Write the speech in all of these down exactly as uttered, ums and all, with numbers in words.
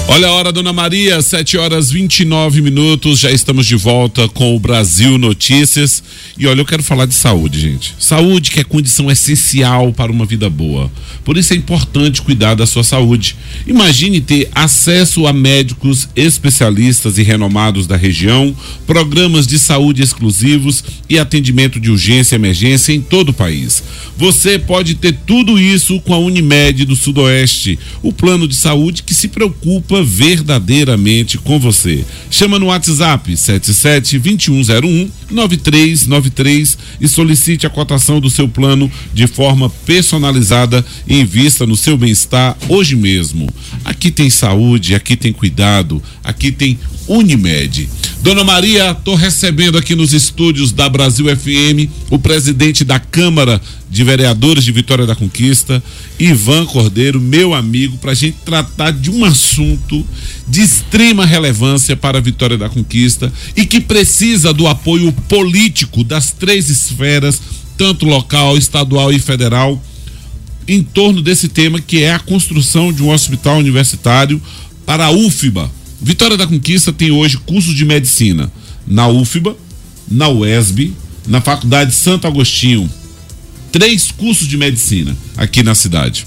Olha a hora, Dona Maria, sete horas e vinte e nove minutos, já estamos de volta com o Brasil Notícias. E olha, eu quero falar de saúde, gente. Saúde que é condição essencial para uma vida boa. Por isso é importante cuidar da sua saúde. Imagine ter acesso a médicos especialistas e renomados da região, programas de saúde exclusivos e atendimento de urgência e emergência em todo o país. Você pode ter tudo isso com a Unimed do Sudoeste, o plano de saúde que se preocupa verdadeiramente com você. Chama no WhatsApp sete sete, dois um zero um, nove três nove três e solicite a cotação do seu plano de forma personalizada e invista no seu bem-estar hoje mesmo. Aqui tem saúde, aqui tem cuidado, aqui tem Unimed. Dona Maria, estou recebendo aqui nos estúdios da Brasil F M o presidente da Câmara de Vereadores de Vitória da Conquista, Ivan Cordeiro, meu amigo, para a gente tratar de um assunto de extrema relevância para a Vitória da Conquista e que precisa do apoio político das três esferas, tanto local, estadual e federal, em torno desse tema, que é a construção de um hospital universitário para a U F B A. Vitória da Conquista tem hoje cursos de medicina na U F B A, na U E S B, na Faculdade Santo Agostinho. Três cursos de medicina aqui na cidade.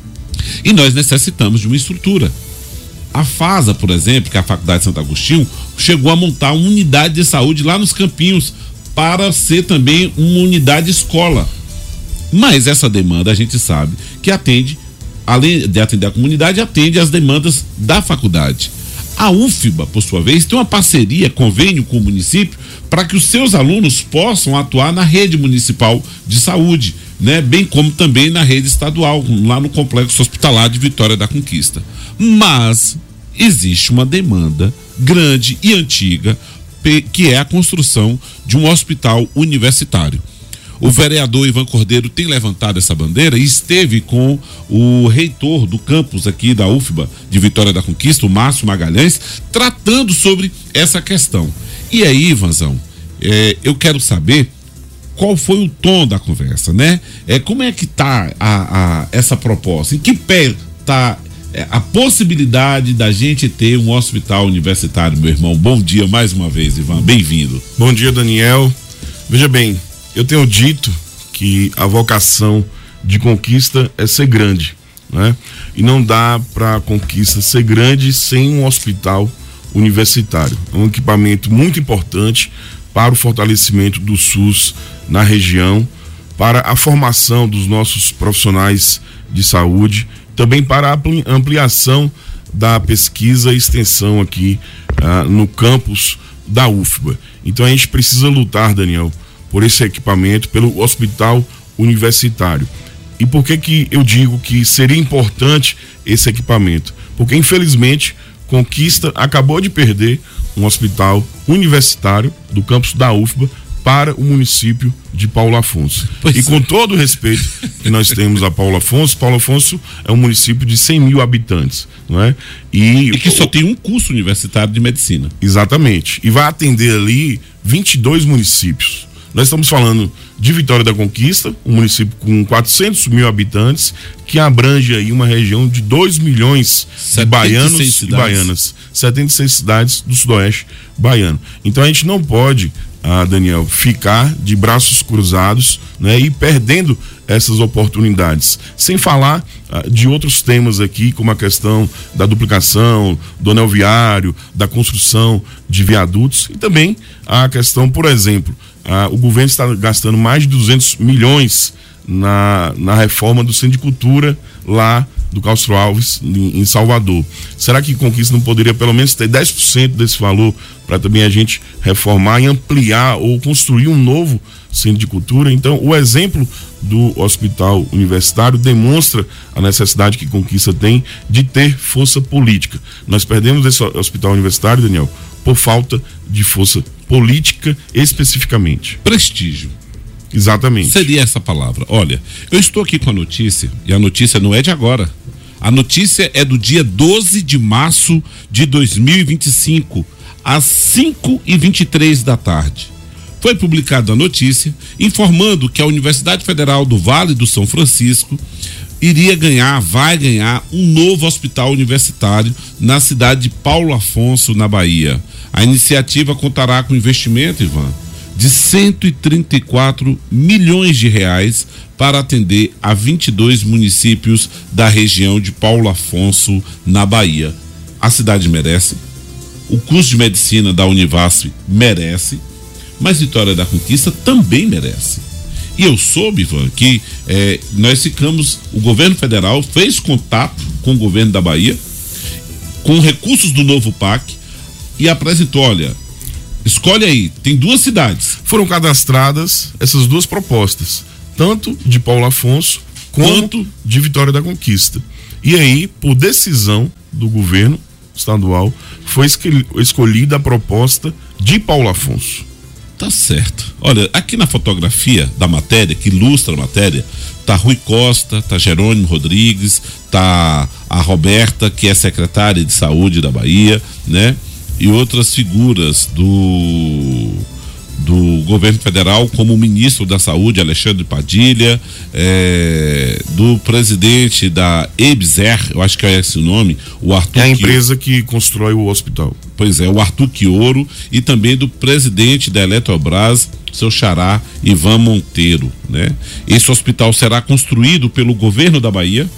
E nós necessitamos de uma estrutura. A FASA, por exemplo, que é a Faculdade Santo Agostinho, chegou a montar uma unidade de saúde lá nos Campinhos para ser também uma unidade escola. Mas essa demanda a gente sabe que atende, além de atender a comunidade, atende às demandas da faculdade. A U F B A, por sua vez, tem uma parceria, convênio com o município para que os seus alunos possam atuar na rede municipal de saúde, né? Bem como também na rede estadual, lá no Complexo Hospitalar de Vitória da Conquista. Mas existe uma demanda grande e antiga, que é a construção de um hospital universitário. O vereador Ivan Cordeiro tem levantado essa bandeira e esteve com o reitor do campus aqui da U F B A de Vitória da Conquista, o Márcio Magalhães, tratando sobre essa questão. E aí, Ivanzão, é, eu quero saber qual foi o tom da conversa, né? É, como é que está a, a, essa proposta? Em que pé está é, a possibilidade da gente ter um hospital universitário, meu irmão? Bom dia mais uma vez, Ivan, bem-vindo. Bom dia, Daniel. Veja bem, eu tenho dito que a vocação de Conquista é ser grande, né? E não dá para Conquista ser grande sem um hospital universitário. É um equipamento muito importante para o fortalecimento do SUS na região, para a formação dos nossos profissionais de saúde, também para a ampliação da pesquisa e extensão aqui ah, no campus da U F B A. Então a gente precisa lutar, Daniel, por esse equipamento, pelo hospital universitário. E por que que eu digo que seria importante esse equipamento? Porque, infelizmente, Conquista acabou de perder um hospital universitário do campus da U F B A para o município de Paulo Afonso. Pois e com todo o respeito que nós temos a Paulo Afonso, Paulo Afonso é um município de cem mil habitantes, não é? E, e que só tem um curso universitário de medicina. Exatamente. E vai atender ali vinte e dois municípios. Nós estamos falando de Vitória da Conquista, um município com quatrocentos mil habitantes, que abrange aí uma região de dois milhões de baianos e baianas. setenta e seis cidades do sudoeste baiano. Então a gente não pode, ah, Daniel, ficar de braços cruzados, né, e perdendo essas oportunidades. Sem falar ah, de outros temas aqui, como a questão da duplicação, do anel viário, da construção de viadutos e também a questão, por exemplo, ah, o governo está gastando mais de duzentos milhões na, na reforma do Centro de Cultura lá do Castro Alves, em, em Salvador. Será que Conquista não poderia pelo menos ter dez por cento desse valor para também a gente reformar e ampliar ou construir um novo Centro de Cultura? Então, o exemplo do hospital universitário demonstra a necessidade que Conquista tem de ter força política. Nós perdemos esse hospital universitário, Daniel, por falta de força política especificamente. Prestígio. Exatamente. Seria essa palavra. Olha, eu estou aqui com a notícia, e a notícia não é de agora. A notícia é do dia doze de março de dois mil e vinte e cinco, às cinco e vinte e três da tarde. Foi publicada a notícia informando que a Universidade Federal do Vale do São Francisco iria ganhar, vai ganhar um novo hospital universitário na cidade de Paulo Afonso, na Bahia. A iniciativa contará com investimento, Ivan, de cento e trinta e quatro milhões de reais para atender a vinte e dois municípios da região de Paulo Afonso, na Bahia. A cidade merece, o curso de medicina da Univasf merece, mas Vitória da Conquista também merece. E eu soube, Ivan, que eh, nós ficamos, o governo federal fez contato com o governo da Bahia, com recursos do novo P A C, e apresentou, olha, escolhe aí, tem duas cidades. Foram cadastradas essas duas propostas, tanto de Paulo Afonso quanto de Vitória da Conquista. E aí, por decisão do governo estadual, foi escolhida a proposta de Paulo Afonso. Tá certo. Olha, aqui na fotografia da matéria, que ilustra a matéria, tá Rui Costa, tá Jerônimo Rodrigues, tá a Roberta, que é secretária de saúde da Bahia, né? E outras figuras do do governo federal, como o ministro da Saúde, Alexandre Padilha, é, do presidente da EBSER, eu acho que é esse o nome, o Arthur. É a empresa que constrói o hospital. Pois é, o Arthur Quioro, e também do presidente da Eletrobras, seu xará, Ivan Monteiro, né? Esse hospital será construído pelo governo da Bahia,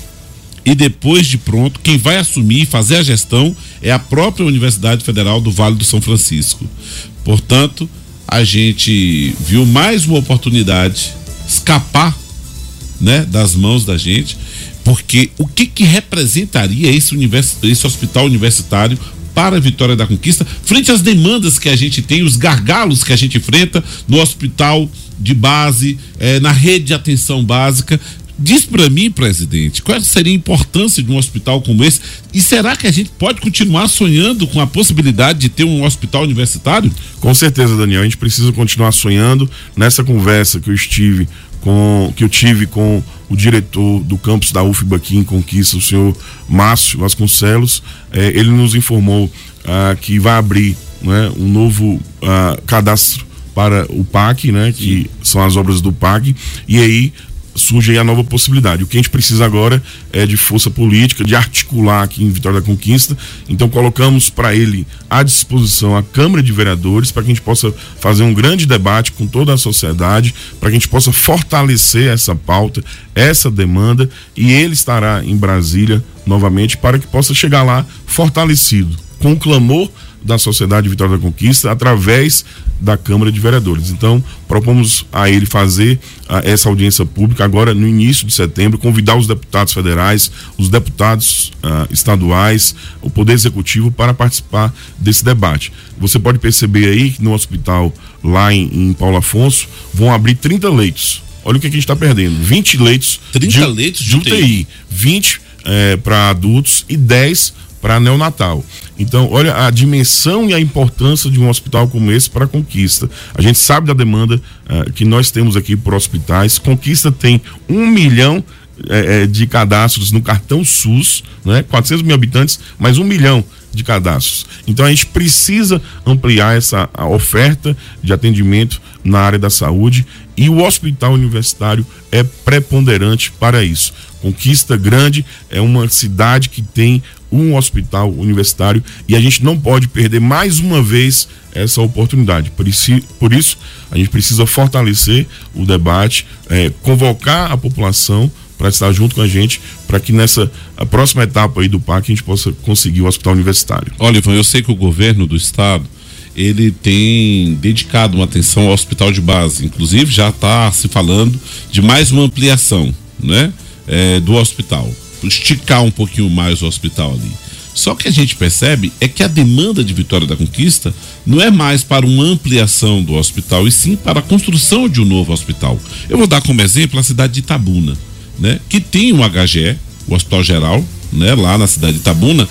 e depois de pronto, quem vai assumir e fazer a gestão é a própria Universidade Federal do Vale do São Francisco. Portanto, a gente viu mais uma oportunidade escapar, né, das mãos da gente, porque o que que representaria esse, univers, esse hospital universitário para a Vitória da Conquista, frente às demandas que a gente tem, os gargalos que a gente enfrenta no hospital de base, eh, na rede de atenção básica. Diz para mim, presidente, qual seria a importância de um hospital como esse? E será que a gente pode continuar sonhando com a possibilidade de ter um hospital universitário? Com certeza, Daniel, a gente precisa continuar sonhando. Nessa conversa que eu estive com, que eu tive com o diretor do campus da U F B A aqui em Conquista, o senhor Márcio Vasconcelos, eh, ele nos informou ah, que vai abrir, né, um novo ah, cadastro para o P A C, né, que Sim. são as obras do P A C, e aí surge aí a nova possibilidade. O que a gente precisa agora é de força política, de articular aqui em Vitória da Conquista. Então colocamos para ele à disposição a Câmara de Vereadores, para que a gente possa fazer um grande debate com toda a sociedade, para que a gente possa fortalecer essa pauta, essa demanda, e ele estará em Brasília novamente para que possa chegar lá fortalecido, com o clamor da sociedade de Vitória da Conquista através da Câmara de Vereadores. Então, propomos a ele fazer a, essa audiência pública agora no início de setembro, convidar os deputados federais, os deputados uh, estaduais, o Poder Executivo para participar desse debate. Você pode perceber aí que no hospital lá em, em Paulo Afonso vão abrir trinta leitos. Olha o que a gente está perdendo, vinte leitos trinta de, leitos de U T I, vinte eh, para adultos e dez para neonatal. Então, olha a dimensão e a importância de um hospital como esse para a Conquista. A gente sabe da demanda uh, que nós temos aqui por hospitais. Conquista tem um milhão uh, de cadastros no cartão SUS, né? quatrocentos mil habitantes, mais um milhão de cadastros. Então a gente precisa ampliar essa a oferta de atendimento na área da saúde, e o hospital universitário é preponderante para isso. Conquista Grande é uma cidade que tem um hospital universitário, e a gente não pode perder mais uma vez essa oportunidade. Por isso, por isso a gente precisa fortalecer o debate, é, convocar a população para estar junto com a gente, para que nessa a próxima etapa aí do P A C a gente possa conseguir o hospital universitário. Olha, Ivan, eu sei que o governo do estado ele tem dedicado uma atenção ao hospital de base, inclusive já está se falando de mais uma ampliação, né, é, do hospital, esticar um pouquinho mais o hospital ali. Só que a gente percebe é que a demanda de Vitória da Conquista não é mais para uma ampliação do hospital, e sim para a construção de um novo hospital. Eu vou dar como exemplo a cidade de Itabuna, né, que tem um H G E, o Hospital Geral, né, lá na cidade de Itabuna,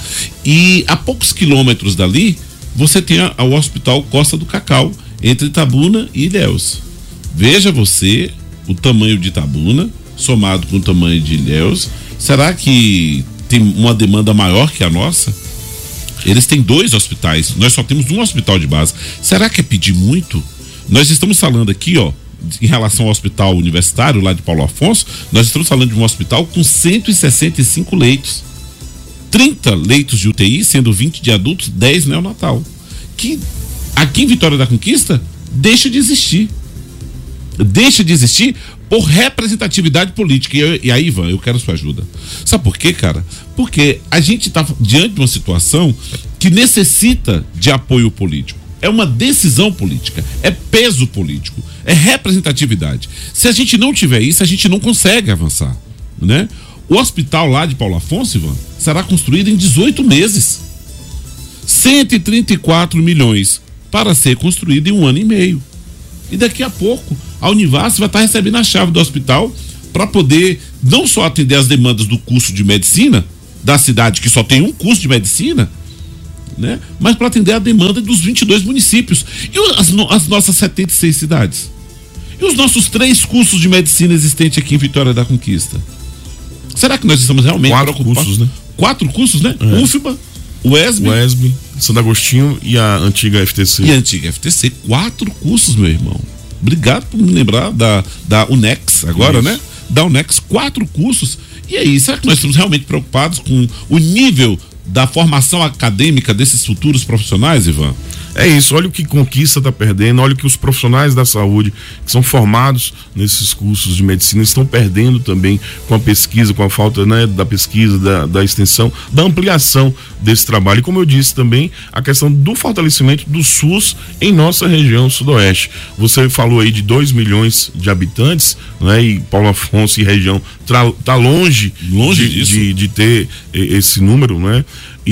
e a poucos quilômetros dali você tem a, a, o Hospital Costa do Cacau, entre Itabuna e Ilhéus. Veja você o tamanho de Itabuna somado com o tamanho de Ilhéus. Será que tem uma demanda maior que a nossa? Eles têm dois hospitais, nós só temos um hospital de base. Será que é pedir muito? Nós estamos falando aqui, ó, em relação ao hospital universitário lá de Paulo Afonso, nós estamos falando de um hospital com cento e sessenta e cinco leitos. trinta leitos de U T I, sendo vinte de adultos, dez neonatal. Que aqui em Vitória da Conquista deixa de existir. Deixa de existir por representatividade política. E, eu, e aí, Ivan, eu quero sua ajuda. Sabe por quê, cara? Porque a gente está diante de uma situação que necessita de apoio político. É uma decisão política, é peso político, é representatividade. Se a gente não tiver isso, a gente não consegue avançar, né? O hospital lá de Paulo Afonso, Ivan, será construído em dezoito meses. cento e trinta e quatro milhões para ser construído em um ano e meio. E daqui a pouco, a Univasf vai estar recebendo a chave do hospital para poder não só atender as demandas do curso de medicina da cidade, que só tem um curso de medicina, né? Mas para atender a demanda dos vinte e dois municípios. E as, as nossas setenta e seis cidades? E os nossos três cursos de medicina existentes aqui em Vitória da Conquista? Será que nós estamos realmente Quatro preocupados? cursos, né? Quatro cursos, né? É. U F B A, o ESB, O ESB, Santo Agostinho e a antiga F T C. e a antiga F T C. Quatro cursos, meu irmão. Obrigado por me lembrar da, da UNEX agora, Isso. né? Da UNEX, quatro cursos. E aí, será que nós estamos realmente preocupados com o nível da formação acadêmica desses futuros profissionais, Ivan? É isso, olha o que Conquista está perdendo, olha o que os profissionais da saúde que são formados nesses cursos de medicina estão perdendo também com a pesquisa, com a falta, né, da pesquisa, da, da extensão, da ampliação desse trabalho. E como eu disse também, a questão do fortalecimento do SUS em nossa região sudoeste. Você falou aí de dois milhões de habitantes, né, e Paulo Afonso e região está longe, Longe de, disso. de, de ter esse número, né?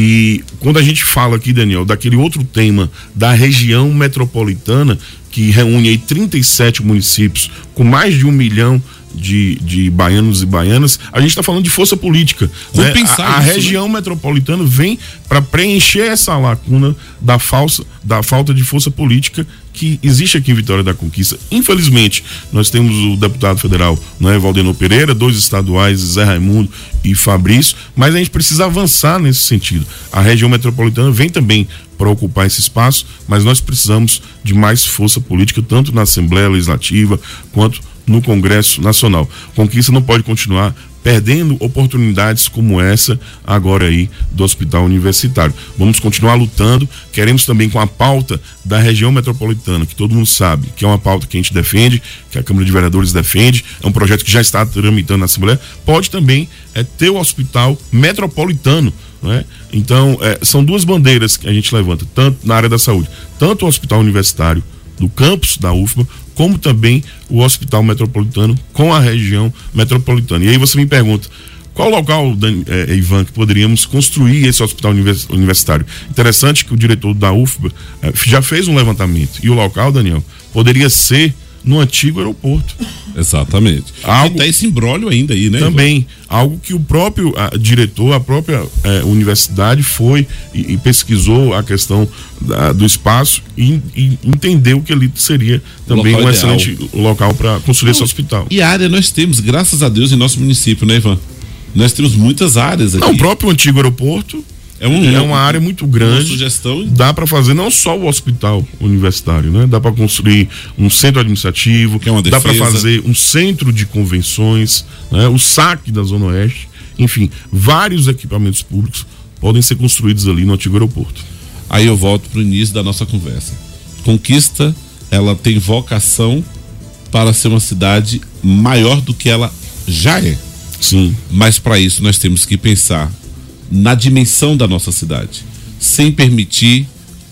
E quando a gente fala aqui, Daniel, daquele outro tema da região metropolitana, que reúne aí trinta e sete municípios com mais de um milhão de, de baianos e baianas, a gente está falando de força política, né? A, a isso, região né? metropolitana vem para preencher essa lacuna da, falsa, da falta de força política que existe aqui em Vitória da Conquista. Infelizmente, nós temos o deputado federal, né, Valdenor Pereira, dois estaduais, Zé Raimundo e Fabrício, mas a gente precisa avançar nesse sentido. A região metropolitana vem também para ocupar esse espaço, mas nós precisamos de mais força política, tanto na Assembleia Legislativa quanto no Congresso Nacional. Conquista não pode continuar perdendo oportunidades como essa agora aí do Hospital Universitário. Vamos continuar lutando, queremos também com a pauta da região metropolitana, que todo mundo sabe que é uma pauta que a gente defende, que a Câmara de Vereadores defende, é um projeto que já está tramitando na Assembleia, pode também é, ter o Hospital Metropolitano, né? Então, é, são duas bandeiras que a gente levanta, tanto na área da saúde, tanto o Hospital Universitário do campus da U F B A, como também o Hospital Metropolitano com a região metropolitana. E aí você me pergunta, qual local, Dan, é, Ivan, que poderíamos construir esse hospital univers, universitário? Interessante que o diretor da U F B A é, já fez um levantamento. E o local, Daniel, poderia ser no antigo aeroporto. Exatamente. Algo... E tá esse imbróglio ainda aí, né? Também, Ivan? Algo que o próprio a, diretor, a própria é, universidade foi e, e pesquisou a questão da, do espaço e, e entendeu que ali seria também um ideal. Excelente local para construir Não, esse hospital. E área nós temos, graças a Deus, em nosso município, né, Ivan? Nós temos muitas áreas aqui. Não, o próprio antigo aeroporto é, um, é uma área muito grande. Uma sugestão. Dá para fazer não só o hospital universitário, né? Dá para construir um centro administrativo, que é uma dá para fazer um centro de convenções, né? O S A C da Zona Oeste, enfim, vários equipamentos públicos podem ser construídos ali no antigo aeroporto. Aí eu volto para o início da nossa conversa. Conquista, ela tem vocação para ser uma cidade maior do que ela já é. Sim. Mas para isso nós temos que pensar na dimensão da nossa cidade, sem permitir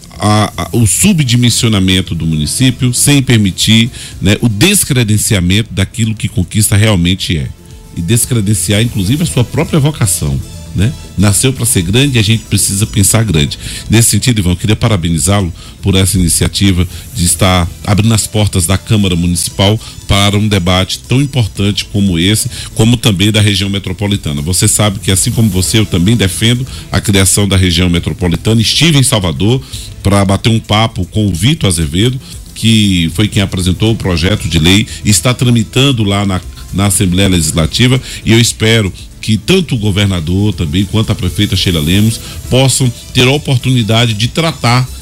a, a, o subdimensionamento do município, sem permitir, né, o descredenciamento daquilo que Conquista realmente é. E descredenciar, inclusive, a sua própria vocação. Né? Nasceu para ser grande e a gente precisa pensar grande. Nesse sentido, Ivan, eu queria parabenizá-lo por essa iniciativa de estar abrindo as portas da Câmara Municipal para um debate tão importante como esse, como também da região metropolitana. Você sabe que, assim como você, eu também defendo a criação da região metropolitana. Estive em Salvador para bater um papo com o Vitor Azevedo, que foi quem apresentou o projeto de lei, está tramitando lá na, na Assembleia Legislativa, e eu espero que tanto o governador também quanto a prefeita Sheila Lemos possam ter a oportunidade de tratar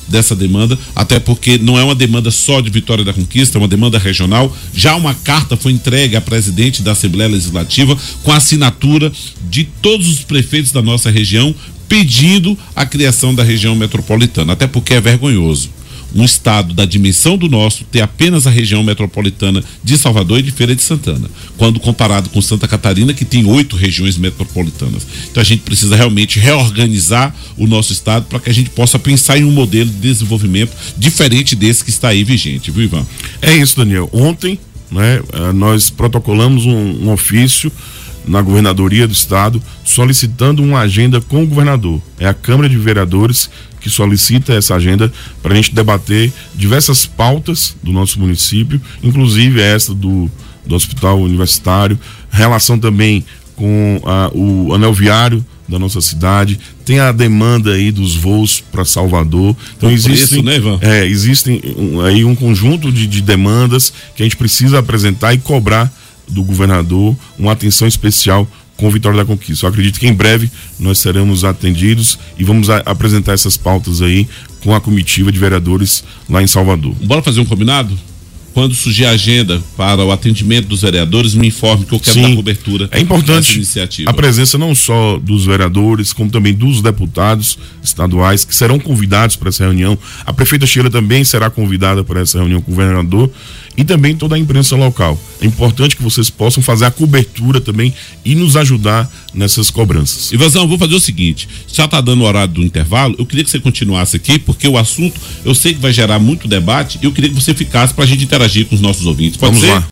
dessa demanda, até porque não é uma demanda só de Vitória da Conquista, é uma demanda regional. Já uma carta foi entregue à presidente da Assembleia Legislativa com a assinatura de todos os prefeitos da nossa região pedindo a criação da região metropolitana, até porque é vergonhoso um estado da dimensão do nosso ter apenas a região metropolitana de Salvador e de Feira de Santana, quando comparado com Santa Catarina, que tem oito regiões metropolitanas. Então a gente precisa realmente reorganizar o nosso estado para que a gente possa pensar em um modelo de desenvolvimento diferente desse que está aí vigente, viu, Ivan? É isso, Daniel. Ontem, né, nós protocolamos um, um ofício na governadoria do estado solicitando uma agenda com o governador. É a Câmara de Vereadores que solicita essa agenda para a gente debater diversas pautas do nosso município, inclusive essa do, do hospital universitário, relação também com a, o anel viário da nossa cidade, tem a demanda aí dos voos para Salvador. Então existem, né, Ivan? É, existem um, aí um conjunto de, de demandas que a gente precisa apresentar e cobrar do governador uma atenção especial com Vitória da Conquista. Eu acredito que em breve nós seremos atendidos e vamos a, apresentar essas pautas aí com a comitiva de vereadores lá em Salvador. Bora fazer um combinado? Quando surgir a agenda para o atendimento dos vereadores, me informe que eu quero Sim, dar cobertura. É importante iniciativa. A presença não só dos vereadores, como também dos deputados estaduais que serão convidados para essa reunião. A prefeita Sheila também será convidada para essa reunião com o governador e também toda a imprensa local. É importante que vocês possam fazer a cobertura também e nos ajudar nessas cobranças. Ivanzão, vou fazer o seguinte, já está dando o horário do intervalo, eu queria que você continuasse aqui, porque o assunto eu sei que vai gerar muito debate e eu queria que você ficasse para a gente interagir com os nossos ouvintes. Pode Vamos ser? lá.